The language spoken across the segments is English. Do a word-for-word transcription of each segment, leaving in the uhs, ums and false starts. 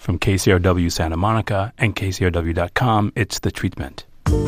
From K C R W Santa Monica and K C R W dot com, it's The Treatment.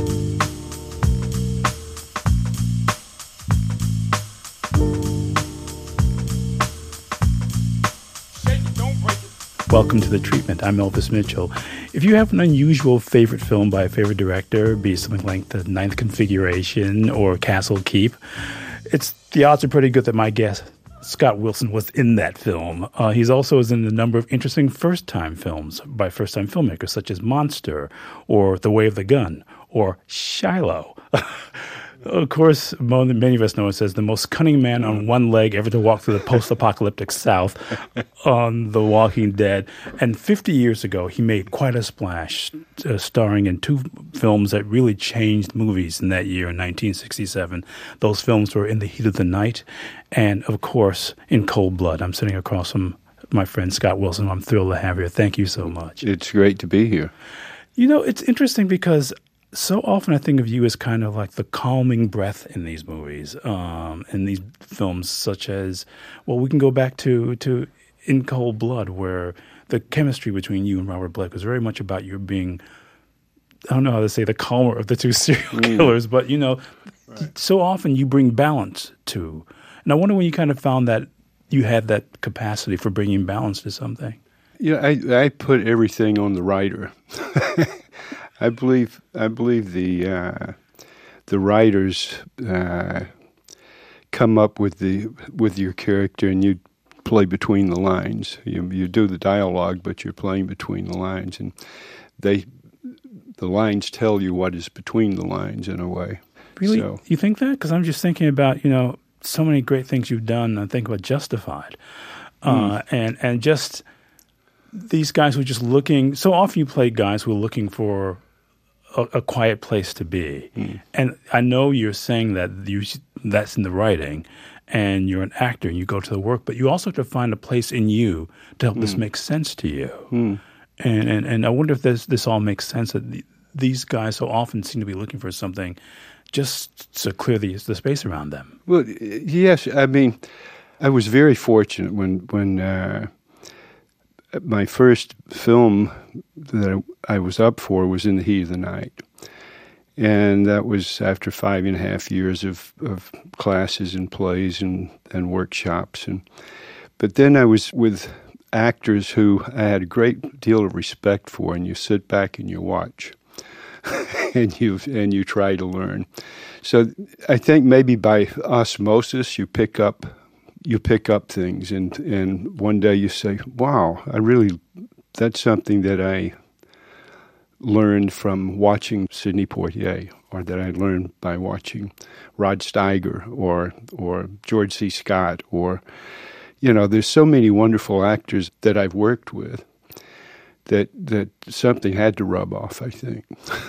Welcome to The Treatment. I'm Elvis Mitchell. If you have an unusual favorite film by a favorite director, be it something like The Ninth Configuration or Castle Keep, it's the odds are pretty good that my guest, Scott Wilson, was in that film. Uh, he's also is in a number of interesting first-time films by first-time filmmakers, such as Monster or The Way of the Gun or Shiloh. Of course, many of us know it as the most cunning man on one leg ever to walk through the post-apocalyptic South on The Walking Dead. And fifty years ago, he made quite a splash, uh, starring in two films that really changed movies in that year, in nineteen sixty-seven. Those films were In the Heat of the Night and, of course, In Cold Blood. I'm sitting across from my friend Scott Wilson. I'm thrilled to have you. Thank you so much. It's great to be here. You know, it's interesting because so often I think of you as kind of like the calming breath in these movies, um, in these films such as, well, we can go back to, to In Cold Blood, where the chemistry between you and Robert Blake was very much about you being, I don't know how to say, the calmer of the two serial killers, mm. but, you know, right. So often you bring balance to. And I wonder when you kind of found that you had that capacity for bringing balance to something. Yeah, I, I put everything on the writer. I believe I believe the uh, the writers uh, come up with the with your character, and you play between the lines. You you do the dialogue, but you're playing between the lines, and they the lines tell you what is between the lines in a way. Really, so, you think that? Because I'm just thinking about you know so many great things you've done. I think about Justified, mm. uh, and and just these guys who are just looking. So often you play guys who are looking for A, a quiet place to be. Mm. And I know you're saying that you that's in the writing and you're an actor and you go to the work, but you also have to find a place in you to help mm. this make sense to you. Mm. And, and and I wonder if this this all makes sense, that the, these guys so often seem to be looking for something just to clear the, the space around them. Well, yes. I mean, I was very fortunate when, when uh, my first film that I was up for was In the Heat of the Night. And that was after five and a half years of, of classes and plays and, and workshops. And But then I was with actors who I had a great deal of respect for, and you sit back and you watch. and you and you try to learn. So I think maybe by osmosis you pick up you pick up things, and, and one day you say, wow, I really, that's something that I learned from watching Sidney Poitier, or that I learned by watching Rod Steiger or or George C. Scott, or, you know, there's so many wonderful actors that I've worked with that that something had to rub off, I think.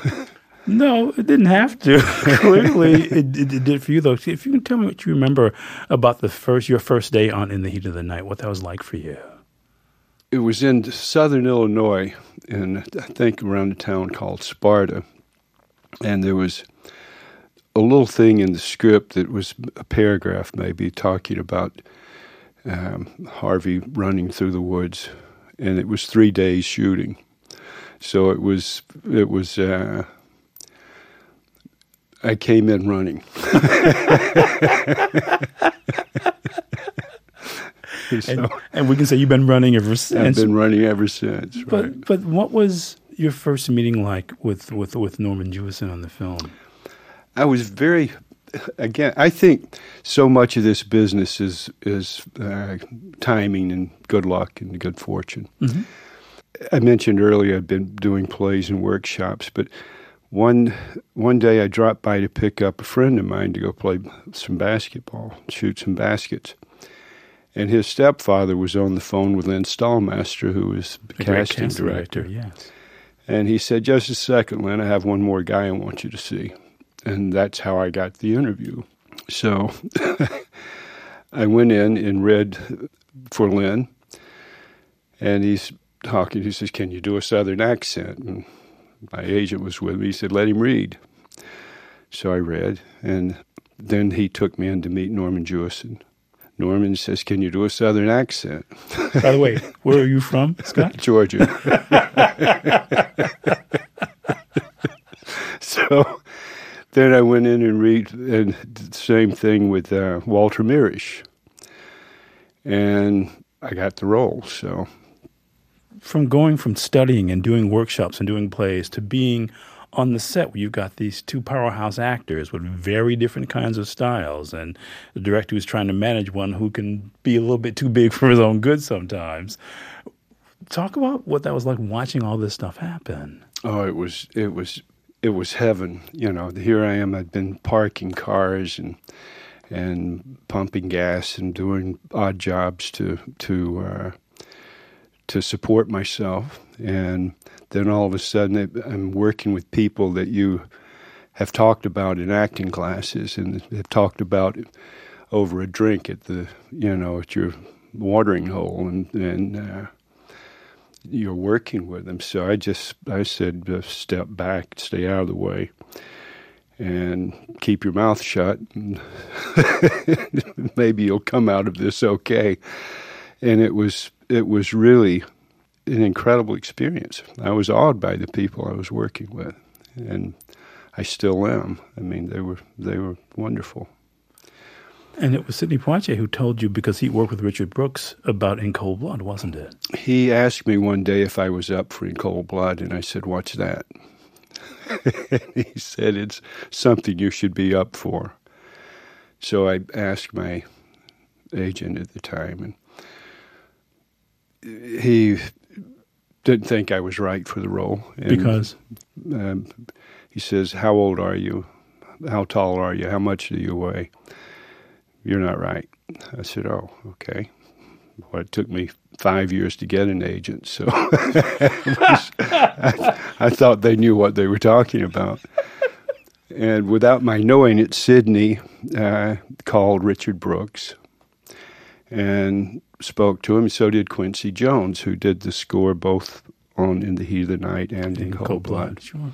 No, it didn't have to. Clearly, it, it, it did for you, though. If you can tell me what you remember about the first your first day on In the Heat of the Night, what that was like for you. It was in southern Illinois, in I think around a town called Sparta, and there was a little thing in the script that was a paragraph maybe talking about um, Harvey running through the woods, and it was three days shooting. So it was it was. Uh, I came in running. so, and, and we can say you've been running ever since. I've been running ever since. Right. But but what was your first meeting like with, with, with Norman Jewison on the film? I was very, again, I think so much of this business is, is uh, timing and good luck and good fortune. Mm-hmm. I mentioned earlier I've been doing plays and workshops, but One one day I dropped by to pick up a friend of mine to go play some basketball, shoot some baskets. And his stepfather was on the phone with Lynn Stallmaster, who was the casting, casting director. director. Yes. And he said, just a second, Lynn, I have one more guy I want you to see. And that's how I got the interview. So I went in and read for Lynn. And he's talking, he says, can you do a Southern accent? And my agent was with me. He said, let him read. So I read, and then he took me in to meet Norman Jewison. Norman says, "Can you do a Southern accent?" By the way, where are you from, Scott? Georgia. So then I went in and read, and did the same thing with uh, Walter Mirisch. And I got the role, so. From going from studying and doing workshops and doing plays to being on the set where you've got these two powerhouse actors with very different kinds of styles, and the director who's trying to manage one who can be a little bit too big for his own good sometimes. Talk about what that was like watching all this stuff happen. Oh, it was it was it was heaven. You know, here I am. I'd been parking cars and and pumping gas and doing odd jobs to to uh, to support myself, and then all of a sudden I'm working with people that you have talked about in acting classes and have talked about over a drink at the, you know, at your watering hole, and, and uh, you're working with them. So I just, I said, just step back, stay out of the way, and keep your mouth shut, and maybe you'll come out of this okay. And it was, it was really an incredible experience. I was awed by the people I was working with, and I still am. I mean, they were they were wonderful. And it was Sidney Poitier who told you, because he worked with Richard Brooks, about In Cold Blood, wasn't it? He asked me one day if I was up for In Cold Blood, and I said, "What's that?" He said, "It's something you should be up for." So I asked my agent at the time, and he didn't think I was right for the role. And, because? Um, he says, "How old are you? How tall are you? How much do you weigh? You're not right." I said, "Oh, okay." Well, it took me five years to get an agent, so was, I, I thought they knew what they were talking about. And without my knowing it, Sidney uh, called Richard Brooks and spoke to him. So did Quincy Jones, who did the score both on In the Heat of the Night and In, in Cold, Cold Blood. Blood. Sure.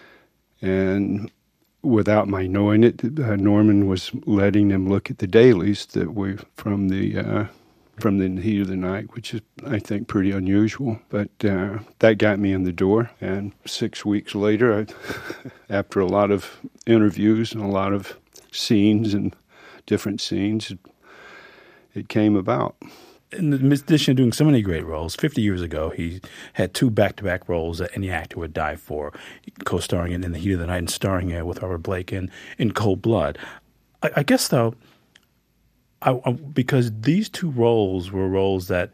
And without my knowing it, uh, Norman was letting them look at the dailies that were from the uh, from the In the Heat of the Night, which is, I think, pretty unusual. But uh, that got me in the door. And six weeks later, I, after a lot of interviews and a lot of scenes and different scenes, it, it came about. In addition to doing so many great roles, fifty years ago, he had two back-to-back roles that any actor would die for, co-starring in In the Heat of the Night and starring uh, with Robert Blake in, in Cold Blood. I, I guess, though, I, I, because these two roles were roles that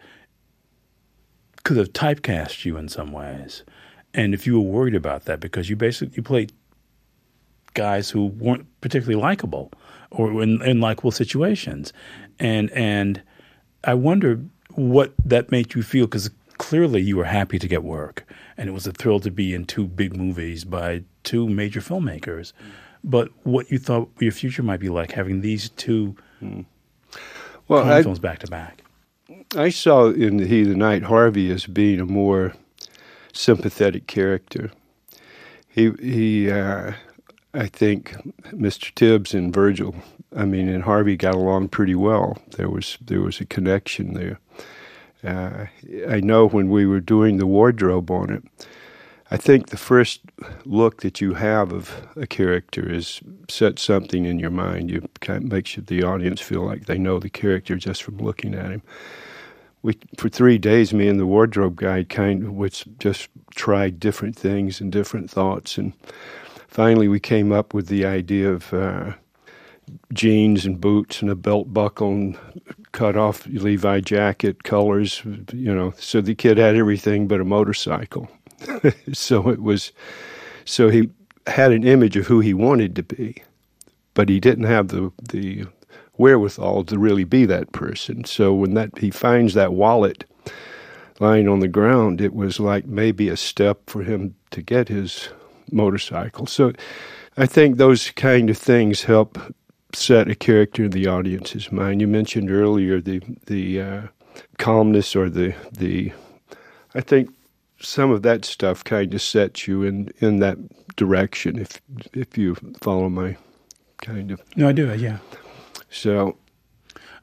could have typecast you in some ways, and if you were worried about that, because you basically you played guys who weren't particularly likable or in, in likable situations, and and I wonder what that made you feel, because clearly you were happy to get work, and it was a thrill to be in two big movies by two major filmmakers. But what you thought your future might be like having these two mm. well, I, films back to back. I saw in The Heat of the Night Harvey as being a more sympathetic character. He, he, uh, I think, Mister Tibbs and Virgil, I mean, and Harvey got along pretty well. There was there was a connection there. Uh, I know when we were doing the wardrobe on it, I think the first look that you have of a character is set something in your mind. You kind of makes the audience feel like they know the character just from looking at him. We for three days, me and the wardrobe guy kind of was just tried different things and different thoughts, and finally we came up with the idea of Uh, jeans and boots and a belt buckle and cut off Levi jacket, colors, you know, so the kid had everything but a motorcycle. So it was, so he had an image of who he wanted to be, but he didn't have the, the wherewithal to really be that person. So when that, he finds that wallet lying on the ground, it was like maybe a step for him to get his motorcycle. So I think those kind of things help set a character in the audience's mind. You mentioned earlier the the uh, calmness or the the. I think some of that stuff kind of sets you in, in that direction. If if you follow my kind of. No, I do. Yeah. So.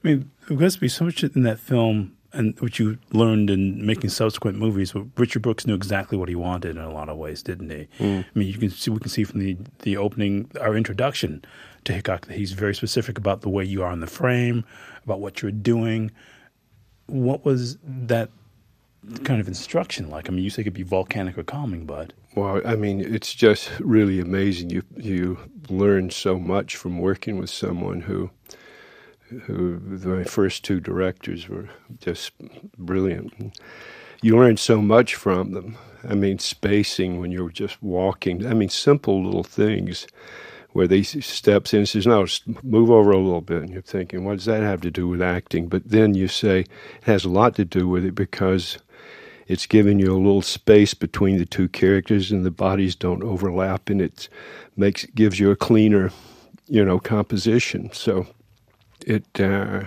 I mean, there must be so much in that film, and what you learned in making subsequent movies. But Richard Brooks knew exactly what he wanted in a lot of ways, didn't he? Mm. I mean, you can see we can see from the the opening, our introduction to Hickok, that he's very specific about the way you are in the frame, about what you're doing. What was that kind of instruction like? I mean, you say it could be volcanic or calming, but well, I mean, it's just really amazing. You you learn so much from working with someone who. who my first two directors were just brilliant. You learn so much from them. I mean, spacing when you're just walking. I mean, simple little things where they steps in and says, no, move over a little bit. And you're thinking, what does that have to do with acting? But then you say, it has a lot to do with it because it's giving you a little space between the two characters and the bodies don't overlap, and it makes gives you a cleaner, you know, composition. So It uh,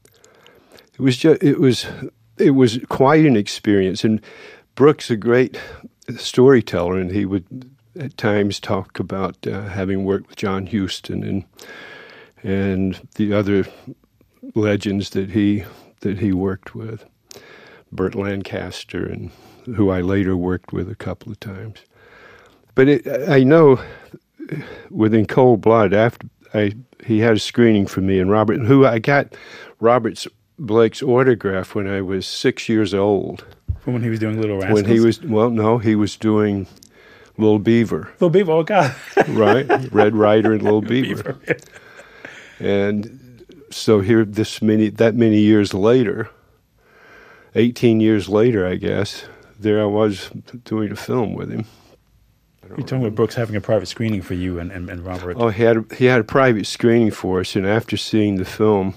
it was just it was it was quite an experience, and Brooks a great storyteller, and he would at times talk about uh, having worked with John Huston and and the other legends that he that he worked with, Burt Lancaster, and who I later worked with a couple of times. But it, I know within Cold Blood after. I, he had a screening for me and Robert, who I got Robert Blake's autograph when I was six years old. From when he was doing Little Rascals? When he was, well, no, he was doing Little Beaver. Little Beaver, oh, God. Right, Red Ryder and Little Beaver. Beaver. And so here, this many, that many years later, eighteen years later, I guess, there I was doing a film with him. You're talking about Brooks having a private screening for you and, and, and Robert. Oh, he had a, he had a private screening for us, and after seeing the film,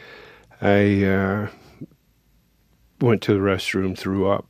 I uh, went to the restroom, threw up.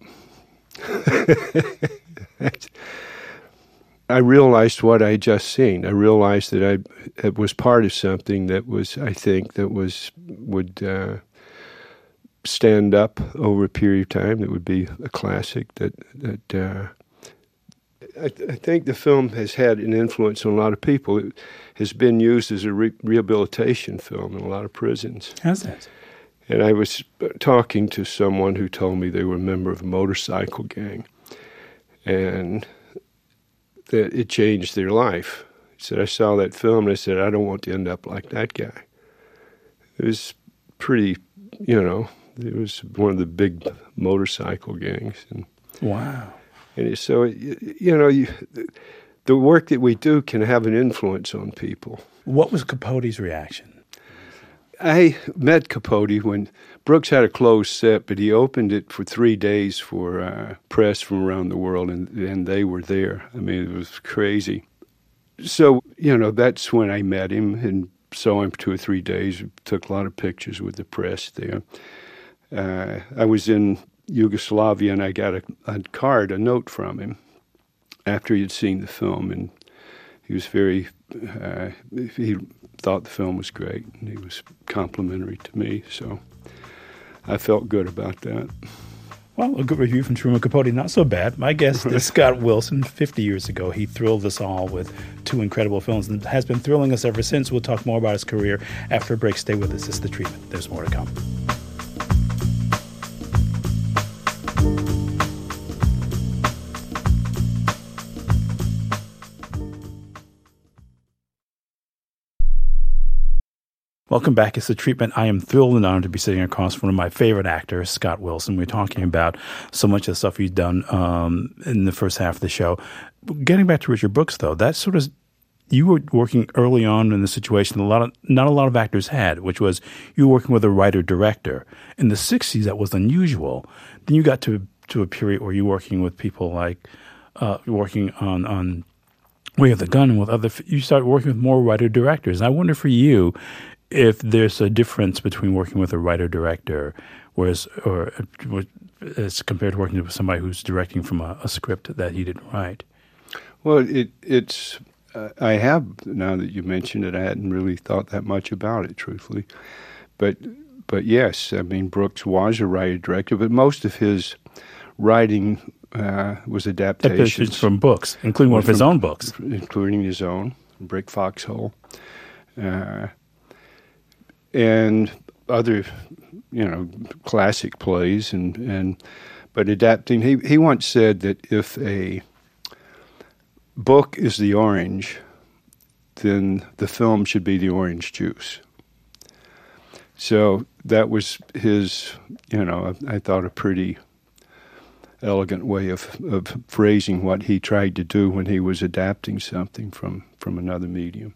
I realized what I had just seen. I realized that I it was part of something that was, I think, that was would uh, stand up over a period of time. That would be a classic. That that. Uh, I, th- I think the film has had an influence on a lot of people. It has been used as a re- rehabilitation film in a lot of prisons. How's that? And I was talking to someone who told me they were a member of a motorcycle gang, and that it changed their life. He said, I saw that film, and I said, I don't want to end up like that guy. It was pretty, you know, it was one of the big motorcycle gangs. And, wow. And so, you know, you, the work that we do can have an influence on people. What was Capote's reaction? I met Capote when Brooks had a closed set, but he opened it for three days for uh, press from around the world, and, and they were there. I mean, it was crazy. So, you know, that's when I met him and saw him two or three days, took a lot of pictures with the press there. Uh, I was in Yugoslavia, and I got a, a card, a note from him after he had seen the film, and he was very, uh, he thought the film was great, and he was complimentary to me, so I felt good about that. Well, a good review from Truman Capote, not so bad. My guest is Scott Wilson. fifty years ago, he thrilled us all with two incredible films and has been thrilling us ever since. We'll talk more about his career after a break. Stay with us. It's The Treatment. There's more to come. Welcome back. It's The Treatment. I am thrilled and honored to be sitting across from one of my favorite actors, Scott Wilson. We're talking about so much of the stuff he's done um, in the first half of the show. Getting back to Richard Brooks, though, that sort of, you were working early on in the situation a lot of, not a lot of actors had, which was you were working with a writer-director. In the sixties, that was unusual. Then you got to to a period where you're working with people like, uh, working on, on Way of the Gun and with other, you started working with more writer-directors. And I wonder for you, if there's a difference between working with a writer-director, whereas, or as compared to working with somebody who's directing from a, a script that he didn't write. Well, it it's uh, I have, now that you mentioned it, I hadn't really thought that much about it, truthfully, but but yes, I mean Brooks was a writer-director, but most of his writing uh, was adaptations from books, including one of his from, own books, including his own Brick Foxhole. Uh, And other, you know, classic plays, and, and but adapting. He he once said that if a book is the orange, then the film should be the orange juice. So that was his, you know, I, I thought a pretty elegant way of, of phrasing what he tried to do when he was adapting something from, from another medium.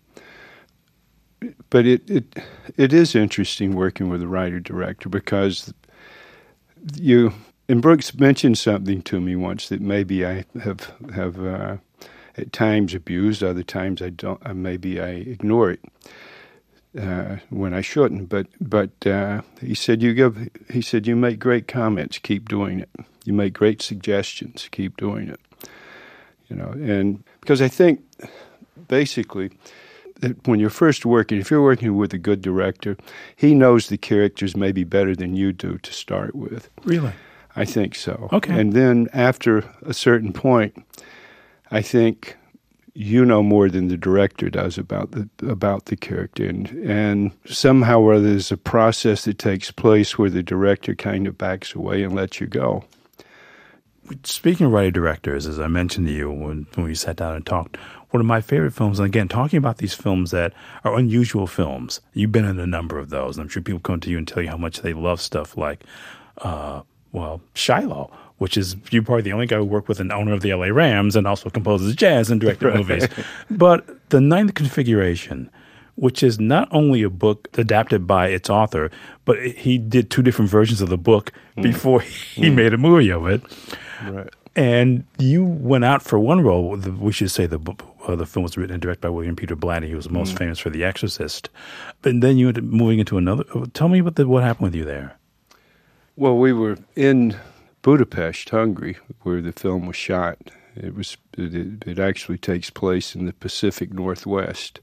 But it, it it is interesting working with a writer-director, because you, and Brooks mentioned something to me once that maybe I have, have uh, at times abused, other times I don't, uh, maybe I ignore it uh, when I shouldn't. But but uh, he said, you give, he said, you make great comments, keep doing it. You make great suggestions, keep doing it. You know, and because I think basically that when you're first working, if you're working with a good director, he knows the characters maybe better than you do to start with. Really? I think so. Okay. And then after a certain point, I think you know more than the director does about the about the character, and and somehow or other there's a process that takes place where the director kind of backs away and lets you go. Speaking of writer-directors, as I mentioned to you when, when we sat down and talked, one of my favorite films, and again, talking about these films that are unusual films, you've been in a number of those, and I'm sure people come to you and tell you how much they love stuff like, uh, well, Shiloh, which is, you're probably the only guy who worked with an owner of the L A Rams and also composes jazz and directed right. movies. But The Ninth Configuration, which is not only a book adapted by its author, but he did two different versions of the book mm. before he mm. made a movie of it. Right. And you went out for one role. We should say the uh, the film was written and directed by William Peter Blatty, who was most mm. famous for The Exorcist. But then you ended up moving into another. Tell me about the, what happened with you there. Well, we were in Budapest, Hungary, where the film was shot. It was it, it actually takes place in the Pacific Northwest,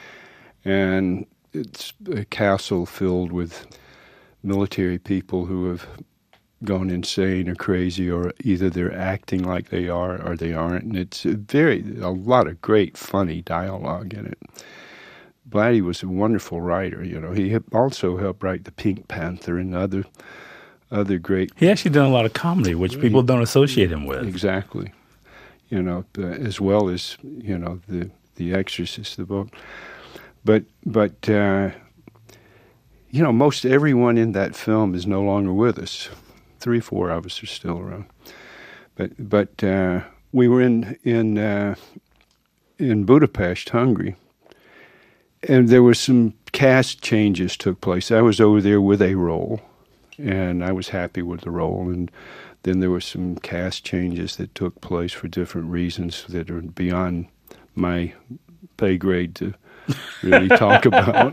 and it's a castle filled with military people who have gone insane or crazy, or either they're acting like they are or they aren't. And it's a very a lot of great funny dialogue in it. Blatty was a wonderful writer. You know, he also helped write The Pink Panther and other other great. He actually done a lot of comedy, which people don't associate him with. Exactly. You know, as well as, you know, the the Exorcist, the book. But but uh, you know, most everyone in that film is no longer with us. Three, four of us are still around. But but uh, we were in in uh, in Budapest, Hungary, and there were some cast changes took place. I was over there with a role, and I was happy with the role. And then there were some cast changes that took place for different reasons that are beyond my pay grade to really talk about.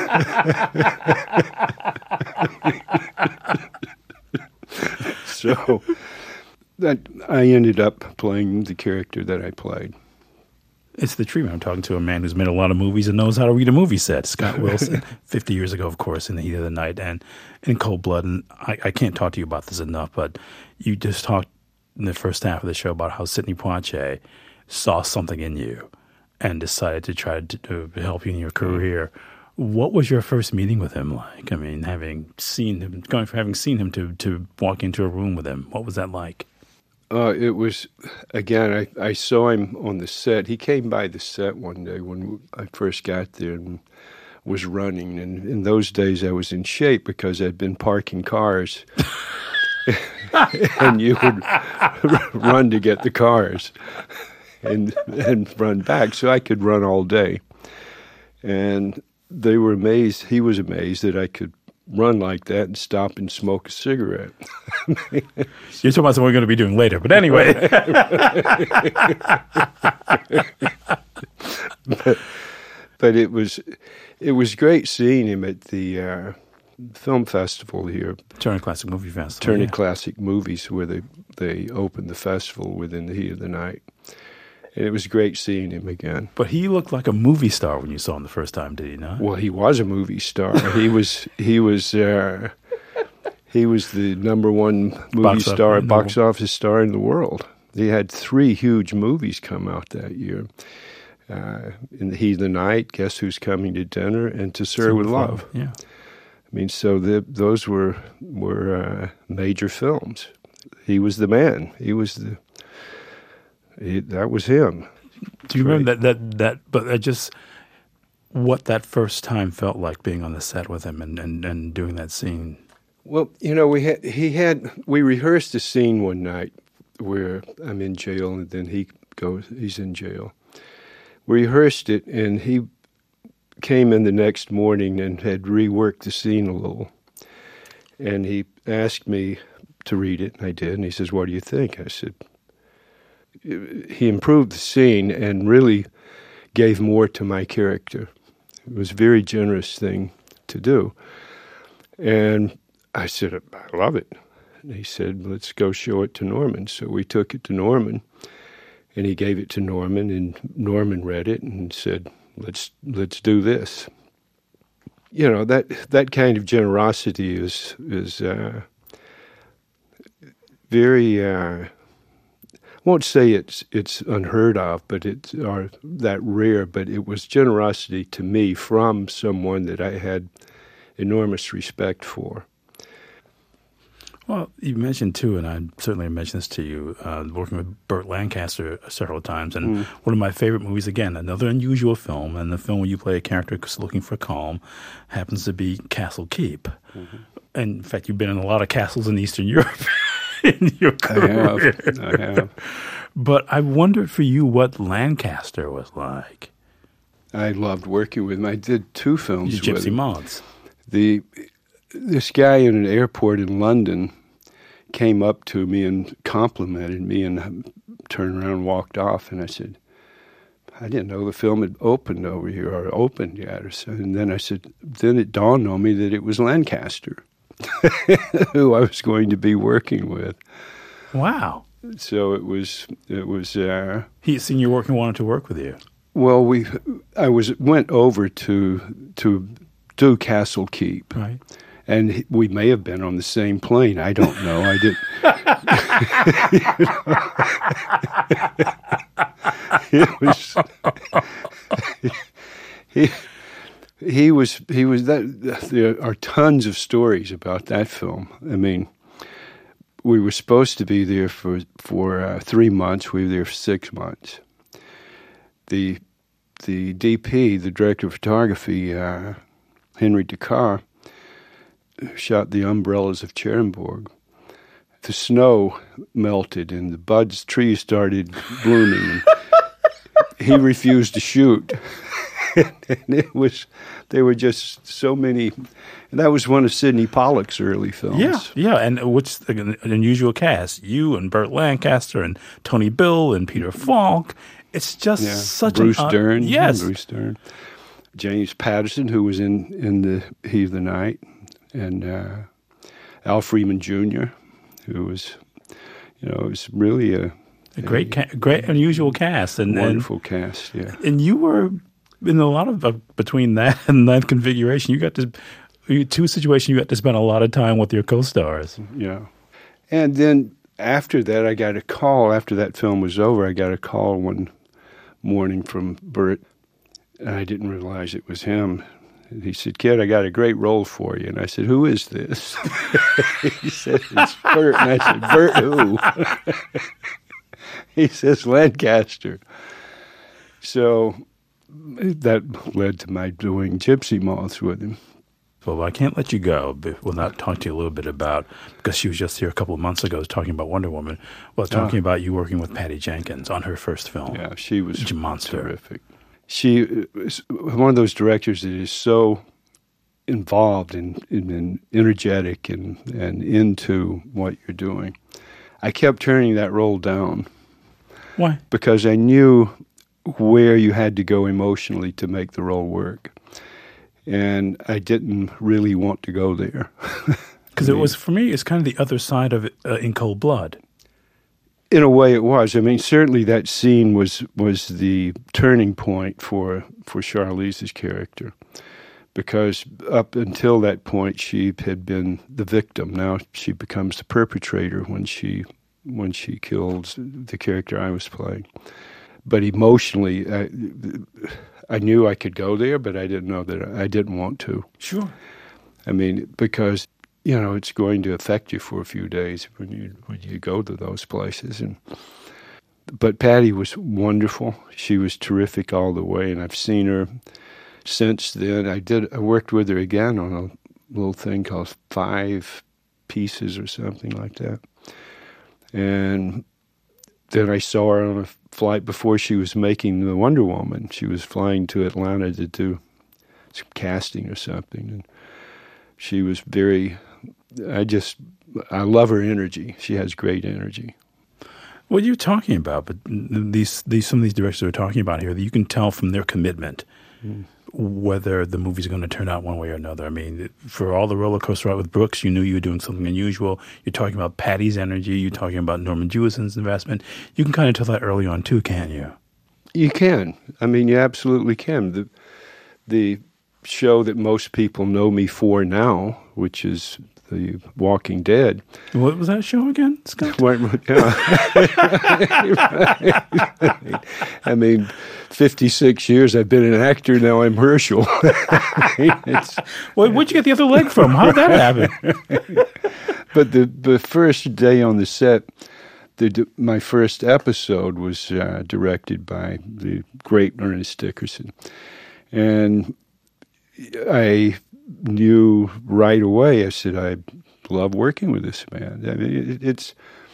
So that I ended up playing the character that I played. It's the treatment. I'm talking to a man who's made a lot of movies and knows how to read a movie set. Scott Wilson, fifty years ago, of course, in The Heat of the Night and in Cold Blood. And I, I can't talk to you about this enough, but you just talked in the first half of the show about how Sidney Poitier saw something in you and decided to try to, to help you in your career. What was your first meeting with him like? I mean, having seen him, going from having seen him to, to walk into a room with him, what was that like? Uh, it was, again, I, I saw him on the set. He came by the set one day when I first got there and was running. And in those days, I was in shape because I'd been parking cars. And you would run to get the cars and, and run back. So I could run all day. And they were amazed, he was amazed that I could run like that and stop and smoke a cigarette. You're talking about something we're going to be doing later, but anyway. but, but it was it was great seeing him at the uh, film festival here. Turner Classic Movie Festival. Turner yeah. Classic Movies, where they, they opened the festival within the heat of the night. And it was great seeing him again. But he looked like a movie star when you saw him the first time, did he not? Well, he was a movie star. he was he was uh, he was the number one movie box star, office, box office star in the world. He had three huge movies come out that year. Uh, in the Heat of the Night, Guess Who's Coming to Dinner, and To Serve with Love. Yeah. I mean, so the, those were were uh, major films. He was the man. He was the. He, that was him. Do you remember that that that? But I just what that first time felt like being on the set with him and, and, and doing that scene. Well, you know, we had he had we rehearsed a scene one night where I'm in jail and then he goes. He's in jail. We rehearsed it and he came in the next morning and had reworked the scene a little. And he asked me to read it, and I did. And he says, "What do you think?" I said, he improved the scene and really gave more to my character. It was a very generous thing to do. And I said, "I love it." And he said, "Let's go show it to Norman." So we took it to Norman, and he gave it to Norman, and Norman read it and said, let's let's do this. You know, that that kind of generosity is is uh, very. Uh, I won't say it's it's unheard of, but it's or that rare. But it was generosity to me from someone that I had enormous respect for. Well, you mentioned too, and I certainly mentioned this to you, uh, working with Burt Lancaster several times, and mm. one of my favorite movies, again, another unusual film, and the film where you play a character looking for calm, happens to be Castle Keep. Mm-hmm. And in fact, you've been in a lot of castles in Eastern Europe in your career. I have, I have. But I wondered for you what Lancaster was like. I loved working with him. I did two films Gypsy with him. Moths. The This guy in an airport in London came up to me and complimented me and turned around and walked off. And I said, "I didn't know the film had opened over here or opened yet." Or so. And then I said, then it dawned on me that it was Lancaster, who I was going to be working with. Wow. So it was, it was, uh, he'd seen you work and wanted to work with you. Well, we, I was, went over to, to do Castle Keep. Right. And we may have been on the same plane. I don't know. I didn't. It was. he, he was. He was. That there are tons of stories about that film. I mean, we were supposed to be there for for uh, three months. We were there for six months. The the D P, the director of photography, uh, Henry Dakar, shot The Umbrellas of Cherbourg. The snow melted and the buds, trees started blooming. He refused to shoot. And it was, there were just so many, and that was one of Sidney Pollack's early films. Yeah, yeah, and which an unusual cast. You and Burt Lancaster and Tony Bill and Peter Falk. It's just yeah. such Bruce an... Uh, Dern. yes. Bruce Dern. James Patterson, who was in, in the Heat of the Night. And uh, Al Freeman Junior, who was, you know, it was really a... A great, ca- great, unusual cast. And, wonderful and, cast, yeah. And you were, in a lot of, uh, between that and that configuration, you got to, you, two situations, you got to spend a lot of time with your co-stars. Yeah. And then after that, I got a call, after that film was over, I got a call one morning from Burt, and I didn't realize it was him. And he said, "Kid, I got a great role for you." And I said, "Who is this?" He said, "It's Burt." And I said, "Burt who?" He says, "Lancaster." So that led to my doing Gypsy Moths with him. Well, I can't let you go without talking to you a little bit about, because she was just here a couple of months ago talking about Wonder Woman, well, talking oh. about you working with Patty Jenkins on her first film. Yeah, she was Monster. Terrific. She is one of those directors that is so involved and, and energetic and, and into what you're doing. I kept turning that role down. Why? Because I knew where you had to go emotionally to make the role work. And I didn't really want to go there. Because it was, for me, it's kind of the other side of it, uh, In Cold Blood. In a way, it was. I mean, certainly that scene was was the turning point for for Charlize's character, because up until that point, she had been the victim. Now she becomes the perpetrator when she when she kills the character I was playing. But emotionally, I, I knew I could go there, but I didn't know that I didn't want to. Sure. I mean, because, you know, it's going to affect you for a few days when you when you go to those places. And but Patty was wonderful. She was terrific all the way, and I've seen her since then. I did. I worked with her again on a little thing called Five Pieces or something like that. And then I saw her on a flight before she was making the Wonder Woman. She was flying to Atlanta to do some casting or something, and she was very. I just. I love her energy. She has great energy. What you're talking about, but these, these some of these directors we're talking about here, you can tell from their commitment mm. whether the movie's going to turn out one way or another. I mean, for all the roller coaster ride with Brooks, you knew you were doing something unusual. You're talking about Patty's energy. You're talking about Norman Jewison's investment. You can kind of tell that early on too, can't you? You can. I mean, you absolutely can. The the show that most people know me for now, which is The Walking Dead. What was that show again, Scott? I mean, fifty-six years I've been an actor, now I'm Herschel. Well, where'd you get the other leg from? How did that happen? But the, the first day on the set, the, my first episode was uh, directed by the great Ernest Dickerson. And I knew right away, I said, I love working with this man. I mean, it, it's,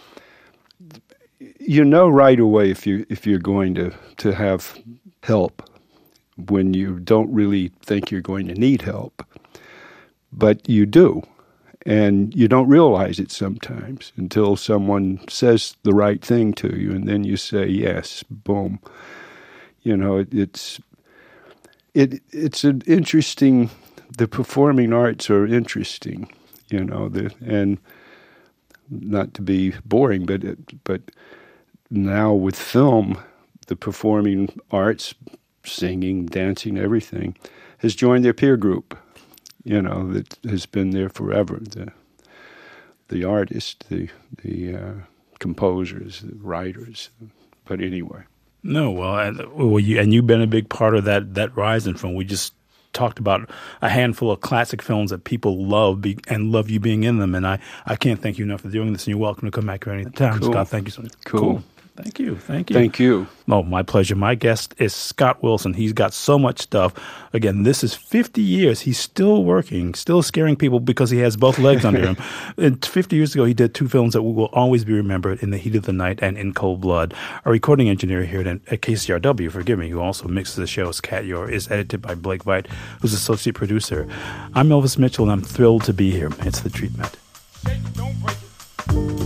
you know right away if, you, if you're going to, to have help when you don't really think you're going to need help. But you do. And you don't realize it sometimes until someone says the right thing to you, and then you say, yes, boom. You know, it, it's it it's an interesting, the performing arts are interesting, you know, the, and not to be boring, but it, but now with film, the performing arts, singing, dancing, everything, has joined their peer group. You know, that has been there forever. The the artists, the the uh, composers, the writers. But anyway. No, well, and, well, you, and you've been a big part of that that rise in film. We just talked about a handful of classic films that people love be, and love you being in them. And I, I can't thank you enough for doing this. And you're welcome to come back here anytime, cool. Scott. Thank you so much. Cool. cool. Thank you. Thank you. Thank you. Oh, my pleasure. My guest is Scott Wilson. He's got so much stuff. Again, this is fifty years. He's still working, still scaring people because he has both legs under him. And fifty years ago, he did two films that will always be remembered, In the Heat of the Night and In Cold Blood. Our recording engineer here at, at K C R W, forgive me, who also mixes the show, is Kat Yor, is edited by Blake Veit, who's associate producer. I'm Elvis Mitchell, and I'm thrilled to be here. It's The Treatment. Shake it, don't break it.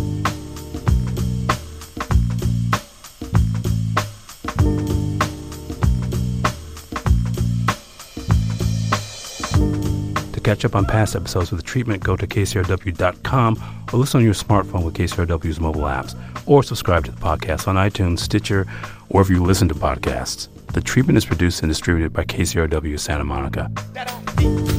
Catch up on past episodes of The Treatment, go to K C R W dot com or listen on your smartphone with K C R W's mobile apps, or subscribe to the podcast on iTunes, Stitcher, or wherever you listen to podcasts. The Treatment is produced and distributed by K C R W Santa Monica.